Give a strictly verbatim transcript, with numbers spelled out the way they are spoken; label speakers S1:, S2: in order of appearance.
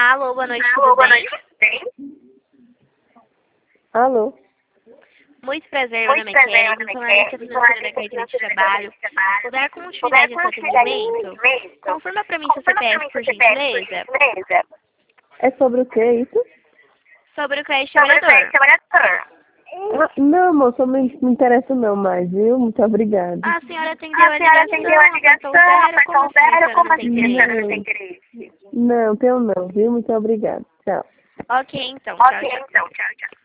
S1: Alô, boa noite,
S2: Alô,
S1: tudo
S2: boa
S1: bem?
S2: noite, tudo bem?
S3: Alô?
S1: Muito prazer, meu nome é Kelly, funcionalista financeira da carteira de trabalho. Vou dar continuidade a esse atendimento. Confirma para mim seu C P F, por gentileza.
S3: É sobre o que isso?
S1: Sobre o crédito
S2: Sobre o
S1: trabalhador.
S2: trabalhador.
S3: Ah, não, moça, não me não interessa não mais, viu? Muito obrigada.
S1: A senhora atendeu
S2: A
S1: a
S2: senhora
S1: ligação,
S2: atendeu a
S1: apertou
S2: ligação,
S1: zero, como
S2: apertou
S1: assim? A
S2: zero,
S1: senhora
S2: como
S1: não tem
S2: assim? A senhora não
S1: interesse?
S2: tem interesse?
S3: Não, tenho não, viu? Muito obrigada. Tchau.
S1: Ok, então, tchau,
S2: Ok,
S1: tchau.
S2: então, tchau, tchau.